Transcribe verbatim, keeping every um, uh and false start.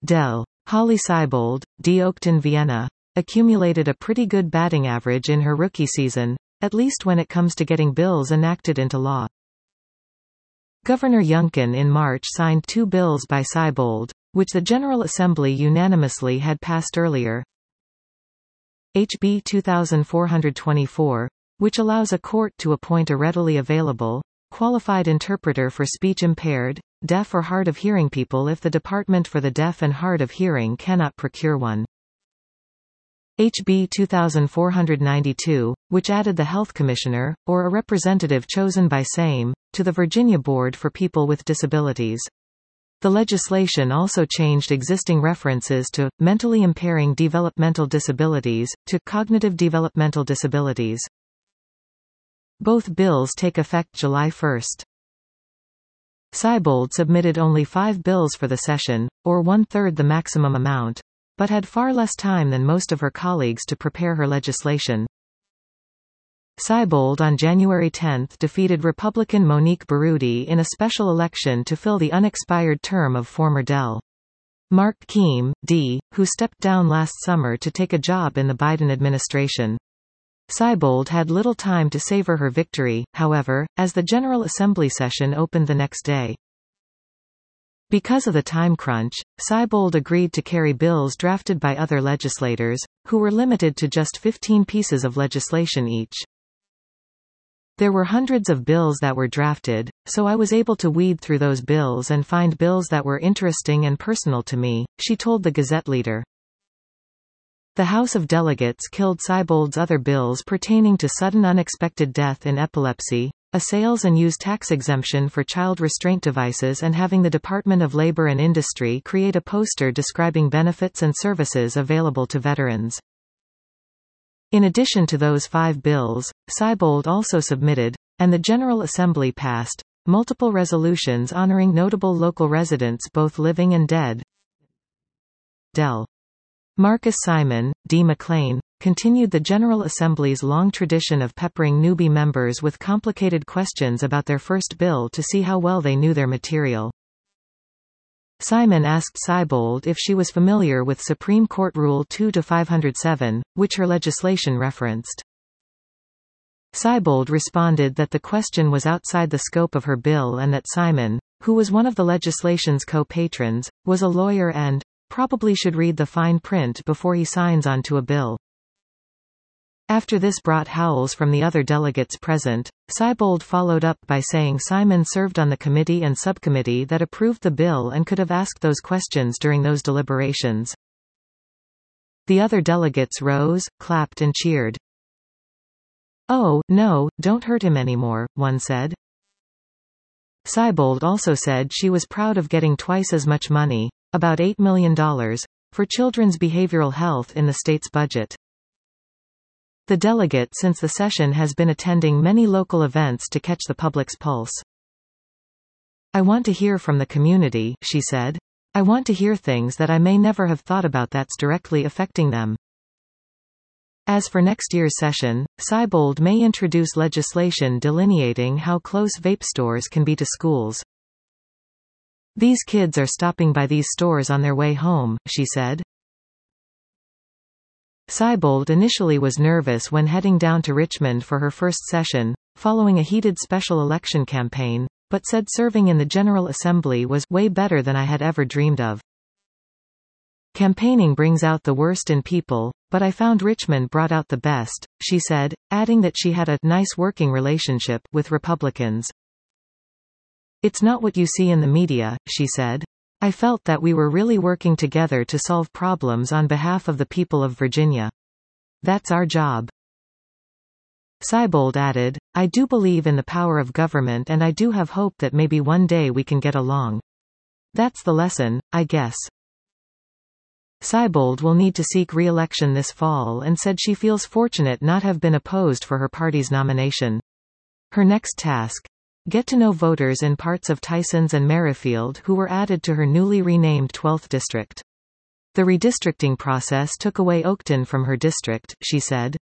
Del. Holly Seibold, D. Oakton Vienna, accumulated a pretty good batting average in her rookie season, at least when it comes to getting bills enacted into law. Governor Youngkin in March signed two bills by Seibold, which the General Assembly unanimously had passed earlier. H B two thousand four hundred twenty-four, which allows a court to appoint a readily available, qualified interpreter for speech-impaired, deaf or hard of hearing people if the Department for the Deaf and Hard of Hearing cannot procure one. H B two thousand four hundred ninety-two, which added the Health Commissioner, or a representative chosen by S A M, to the Virginia Board for People with Disabilities. The legislation also changed existing references to mentally impairing developmental disabilities to cognitive developmental disabilities. Both bills take effect July first. Seibold submitted only five bills for the session, or one-third the maximum amount, but had far less time than most of her colleagues to prepare her legislation. Seibold on January tenth defeated Republican Monique Baroudi in a special election to fill the unexpired term of former Del. Mark Keim, D., who stepped down last summer to take a job in the Biden administration. Seibold had little time to savor her victory, however, as the General Assembly session opened the next day. Because of the time crunch, Seibold agreed to carry bills drafted by other legislators, who were limited to just fifteen pieces of legislation each. There were hundreds of bills that were drafted, so I was able to weed through those bills and find bills that were interesting and personal to me, she told the Gazette leader. The House of Delegates killed Seibold's other bills pertaining to sudden unexpected death in epilepsy, a sales and use tax exemption for child restraint devices, and having the Department of Labor and Industry create a poster describing benefits and services available to veterans. In addition to those five bills, Seibold also submitted, and the General Assembly passed, multiple resolutions honoring notable local residents both living and dead. Del. Marcus Simon, D. McLean, continued the General Assembly's long tradition of peppering newbie members with complicated questions about their first bill to see how well they knew their material. Simon asked Seibold if she was familiar with Supreme Court Rule two to five oh seven, which her legislation referenced. Seibold responded that the question was outside the scope of her bill and that Simon, who was one of the legislation's co-patrons, was a lawyer and probably should read the fine print before he signs onto a bill. After this brought howls from the other delegates present, Seibold followed up by saying Simon served on the committee and subcommittee that approved the bill and could have asked those questions during those deliberations. The other delegates rose, clapped and cheered. "Oh, no, don't hurt him anymore," one said. Seibold also said she was proud of getting twice as much money, about eight million dollars, for children's behavioral health in the state's budget. The delegate since the session has been attending many local events to catch the public's pulse. "I want to hear from the community," she said. "I want to hear things that I may never have thought about that's directly affecting them." As for next year's session, Seibold may introduce legislation delineating how close vape stores can be to schools. "These kids are stopping by these stores on their way home," she said. Seibold initially was nervous when heading down to Richmond for her first session, following a heated special election campaign, but said serving in the General Assembly was way better than I had ever dreamed of. "Campaigning brings out the worst in people, but I found Richmond brought out the best," she said, adding that she had a nice working relationship with Republicans. "It's not what you see in the media," she said. "I felt that we were really working together to solve problems on behalf of the people of Virginia. That's our job." Seibold added, "I do believe in the power of government and I do have hope that maybe one day we can get along. That's the lesson, I guess." Seibold will need to seek re-election this fall and said she feels fortunate not have been opposed for her party's nomination. Her next task: get to know voters in parts of Tysons and Merrifield who were added to her newly renamed twelfth district. The redistricting process took away Oakton from her district, she said.